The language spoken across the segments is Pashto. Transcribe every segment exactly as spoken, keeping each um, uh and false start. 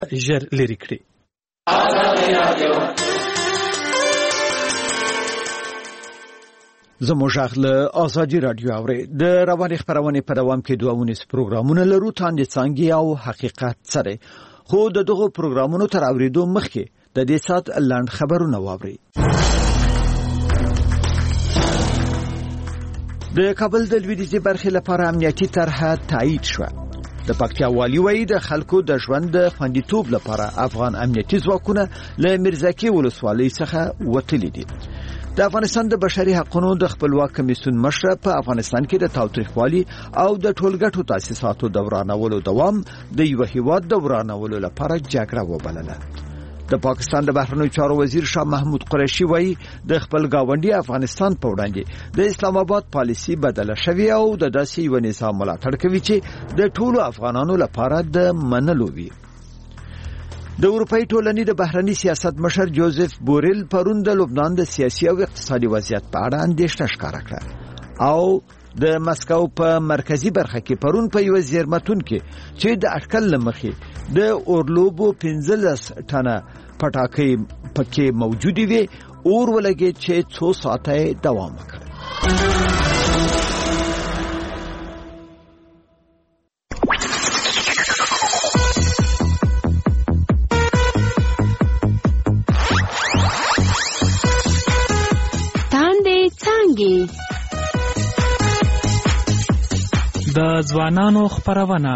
ژر لرې کړي. زموږ غږ له آزادي رادیو اوري. د رواني خبرونه په دوام کې دوه ونیس پروګرامونه لرو، تاندې څنګه او حقیقت سره. خو د دغه پروګرامونو تر اوریدو مخکې د دې سات لاند خبرونه واوري. د کابل د لویدیځي برخې لپاره امنیتي طرحه تایید شوه. د پکتیا والی وایي د خلکو د ژوند د خوندیتوب لپاره افغان امنیتي ځواکونه له میرزکي ولسوالۍ څخه وتلي دي. د افغانستان د بشري حقوقو د خپلواک کمیسیون مشر په افغانستان کې د تاوتریخوالي او د ټولګټو تاسیساتو دورانولو دوام د یو هیواد دورانولو لپاره جګړه وبلله. د پاکستان د بهرنیو چارو وزیر شاه محمود قریشي وایي د خپل گاونډي افغانستان په وړاندې د اسلام آباد پالیسي بدله شوې او د داسې یو نظام ملاتړ کوي چې د ټولو افغانانو لپاره د منلو وي. د اروپאי ټولنې د بهرنی سیاست مشر جوزف بوریل پرون د لبنان د سیاسي او اقتصادي وضعیت په اړه اندېښنه ښکاره کړه او د مسکو په مرکزی برخه کې پرون په یو زیرمتون کې چې د اټکل لمخې د اورلوبو پنځلس ټنه پټاکې پکې موجودې وي اور ولګي چې څو ساعته دوام وکړي. د ځوانانو خبرونه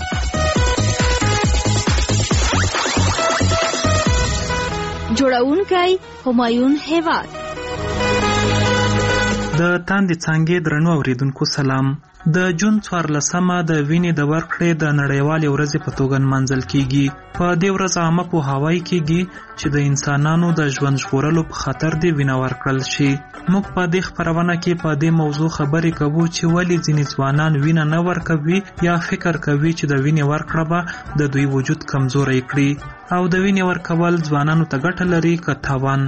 جوړونکی همایون هیواد. د تاندې څنګه درنو اوریدونکو سلام. د جون څوارلسمه د وینې د ورکړې د نړیوالې ورځې په توګه نمانځل کیږي. په دې ورځ عامه پوهاوی کیږي چې د انسانانو د ژوند ژغورلو په خاطر دی وینه ورکړل شي. موږ په دې خبرونه کې په دې موضوع خبرې کوو چې ولې ځینې ځوانان وینه نه ورکوي یا فکر کوي چې د وینې ورکړه به د دوی وجود کمزوری کړي او د وینې ورکول ځوانانو ته ګټه لري که تاوان.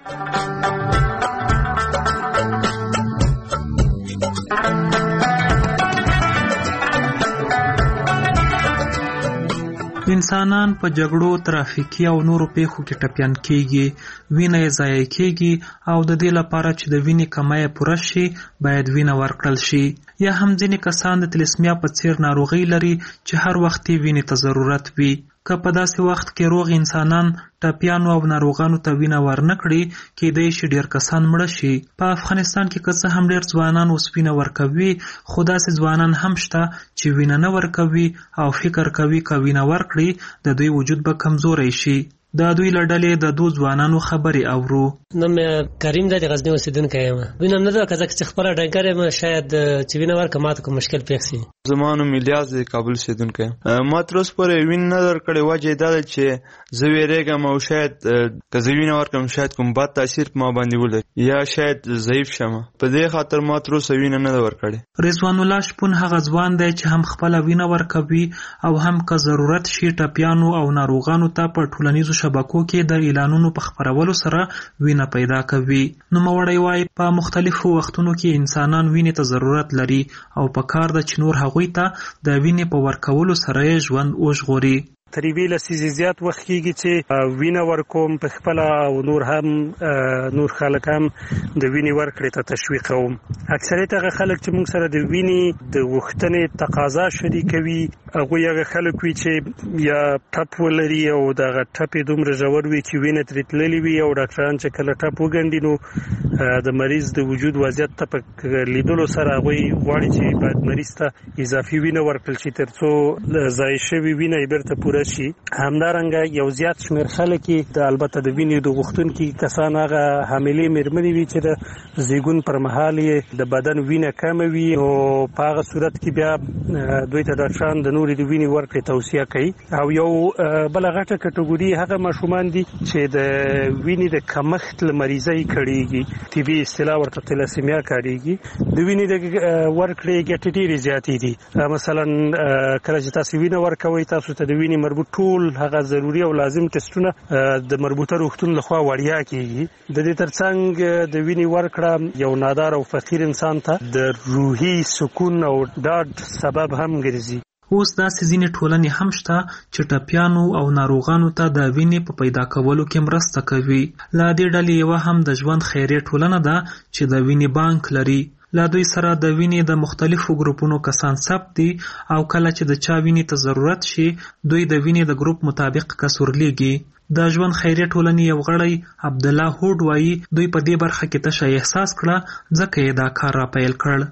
انسانان په جګړو، ترافیکي او نورو پیښو کې ټپیان کیږي، وینه یې ضایع کیږي او د دې لپاره چې د وینې کمی پوره شي باید وینه ورکړل شي. یا هم ځینې کسان د تلسمیا په څیر ناروغي لري چې هر وخت یې وینې ته ضرورت وي. که په داسې وخت کې روغ انسانان ټپیانو او ناروغانو ته وینه ورنکړي کېدای شي ډېر کسان مړه شي. په افغانستان کې که څه هم ډېر ځوانان اوس وینه ورکوي، خو داسې ځوانان هم شته چې وینه نه ورکوي او فکر کوي که وینه ورکړي د دوی وجود به کمزوری شي. د دوی له ډلې د دوه ځوانانو خبرې اورو. نوم کریم دی، د غزني اوسیدونکی یم. وینه نه ده که زه چې خپله ډنګر یم، شاید چې وینه ورکړم ماته کوم مشکل پیښ شي. زما نوم الیاس دی، کابل اوسیدونکی یم. ما تر اوسه پورې وینه نه درکړې. وجه یې دا ده چې زه ویرېږم او شاید که زه وینه ورکړم شاید کوم بد تاثیر په ما باندې ولري یا شاید ضعیف شم. په دې خاطر ما تر اوسه وینه نه ده ورکړې. رضوان الله شپون هغه ځوان دی چې هم خپله وینه ورکوي او هم که ضرورت شي ټپیانو او ناروغانو ته په ټولنیزو شبکو کې د اعلانونو په خپرولو سره وینه پیدا کوي. نوموړی وایي په مختلفو وختونو کې انسانان وینې ته ضرورت لري او په کار ده چې نور هغوی ته د وینې په ورکولو سره یې ژوند وژغوري. تر یوې لسیزې زیات وخت کېږي چې وینه ورکوم په خپله او نور هم نور خلک هم د وینې ورکړې ته تشویقوم. اکثریت هغه خلک چې موږ سره د وینې د غوښتنې تقاضا شریکوي هغوی هغه خلک وي چې یا ټپ ولري او دغه ټپ یې دومره ژور وي چې وینه ترې تللې وي او ډاکټران چې کله ټپ وګنډي نو د مریض د وجود وضعیت ته په لیدلو سره هغوی غواړي چې باید مریض ته اضافي وینه ورکړل شي تر څو ضایع شوې وینه یې بیرته پوره شي. همدارنګه یو زیات شمېر خلک د البته د وینې د غوښتونکي کسان هغه حاملې مېرمنې وي چې د زیږون پر مهال یې د بدن وینه کمه وي او په هغه صورت کې بیا دوی ته ډاکټران د نورې د وینې ورکړې توصیه کوي. او یو بله غټه کټګوري هغه ماشومان دي چې د وینې د کمښت له مریضۍ کړېږي، طبي اصطلاح ورته تلسیمیا کاریږي. د وینې د ورکړې ګټې ډېرې زیاتې دي. مثلا کله چې تاسو وینه ورکوئ تاسو ته د وینې مربوط ټول هغه ضروري او لازم ټسټونه د مربوطه روغتون لخوا وړیا کیږي. د دې ترڅنګ د وینې ورکړه یو نادار او فقیر انسان ته د روحي سکون او ډاډ سبب هم ګرځي. اوس داسې ځینې ټولنې هم شته چې ټپیانو او ناروغانو ته د وینې په پیدا کولو کې مرسته کوي. له دې ډلې یوه هم د ژوند خیریه ټولنه ده چې د وینې بانک لري. له دوی سره د وینې د مختلفو ګروپونو کسان ثبت دي او کله چې د چا وینې ته ضرورت شي دوی د وینې د ګروپ مطابق کس ورلیږي. د ژوند خیریه ټولنې یو غړی عبدالله هوډ وایي دوی په دې برخه کې تشه احساس کړه ځکه یې دا کار را پیل کړ.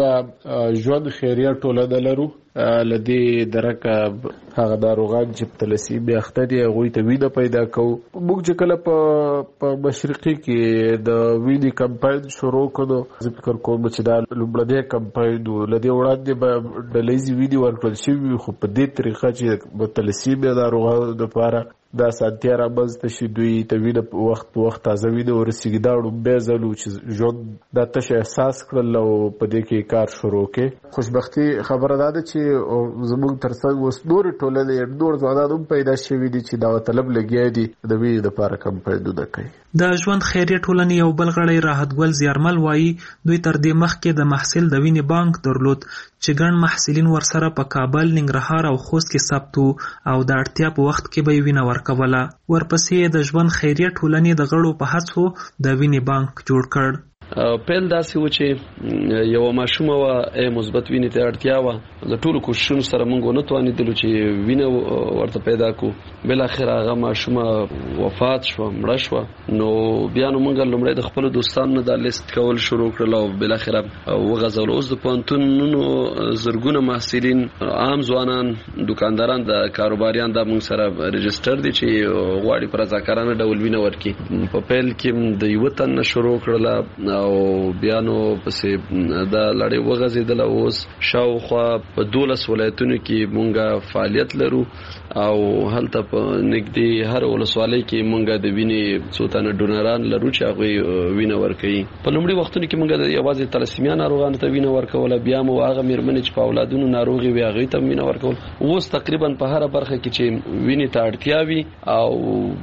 موږ ژوند خیریه ټولنه لرو لدی درکه هغه ناروغان چې په تلسیمیا اخته دي هغوی ته وینه پیدا کوو. موږ چې کله په مشرقي کې د وینې کمپاین شروع کړو زه فکر کوم چې دا لومړنی کمپاین و. له دې وړاندې به ډلهییزې وینې ورکړل شوي وي خو په دې طریقه چې د تلسیمیا ناروغانو دپاره دا سانتیا رامنځته شي دوی ته وینه په وخت په وخت تازه وینه ورسېږي. دا ړومبی ځل و چې ژوند دا تشه احساس کړل او په دې کې کار شروع کړې. خوشبختي خبره دا ده چې زموږ تر څنګ اوس نورې ټولنې نور ځوانان هم پیدا شوي دي چې داوطلب لګیا دي د وینې دپاره کمپاینونه کوي. د ژوند خیریه ټولنې یو بل غړی راحت ګل زیارمل وایي دوی تر دې مخکې د محصل د وینې بانک درلود چې ګڼ محصلین ورسره په کابل، ننګرهار او خوست کې ثبت وو او د اړتیا په وخت کې به یې وینه ورکوله. ورپسې د ژوند خیریه ټولنې د غړو په هڅو د وینې بانک جوړ کړ. پیل داسې و چې یو ماشومه وه ای مثبت وینې ته اړتیا وه. د ټولو کوششونو سره موږ ونه توانېدلو چې وینه ورته پیدا کړو. بالاخره هغه ماشومه وفات شوه، مړه شوه. نو بیا نو موږ لومړی د خپلو دوستانو نه دا لیست کول شروع کړل او بالاخره وغځول. اوس د پوهنتونونو زرګونه محصلین، عام ځوانان، دوکانداران، د کاروباریان دا موږ سره رجسټر دي چې غواړي په رضاکارانه ډول وینه ورکړي. په پیل کې د یوه تن نه شروع کړله او بیا نو پسې دا لړۍ وغځېدله. اوس شاوخوا په دولس ولایتونو کې مونږ فعالیت لرو او هلته په نږدې هر ولسوالۍ کې مونږ د وینې څو تنه ډونران لرو چې هغوی وینه ورکوي. په لومړي وختونو کې مونږ د یوازې تلسیمیا ناروغانو ته وینه ورکوله، بیا مو هغه مېرمنې چې په اولادونو ناروغې وي هغوی ته وینه ورکول. اوس تقریبا په هره برخه کې چې وینې ته اړتیا وي او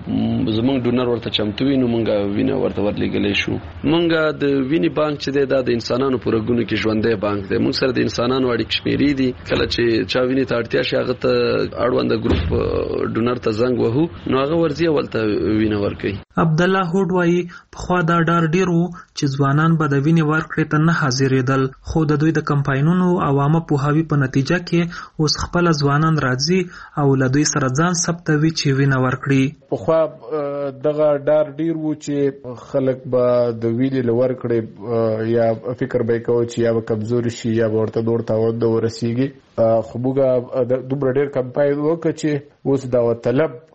زمونږ ډونر ورته چمتو وي نو مونږ وینه ورته ورلیږلی شو. مونږ د وینې بانک چې دی دا د انسانانو په رګونو کې ژوندی بانک دی. موږ سره د انسانانو اړیکې شمېرې دي. کله چې چا وینې ته اړتیا شي هغه ته اړونده ګروپ ډونر ته زنګ وهو نو هغه ورځي ولته وینه ورکوي. عبدالله هوډ وایي پخوا دا ډار ډیر و چې ځوانان به د وینې ورکړې ته نه حاضرېدل، خو د دوی د کمپاینونو او عامه پوهاوي په نتیجه کې اوس خپله ځوانان راځي او له دوی سره ځان ثبتوي چې وینه ورکړي. پخوا دغه ډار ډیر و چې خلک به د وینې له ورکړې یا فکر به یې کوه چې یا به کمزوري شي یا به ورته نور تاوان نه ورسېږي. خو موږ دومره ډېر کمپاین وکړه چې اوس داوطلب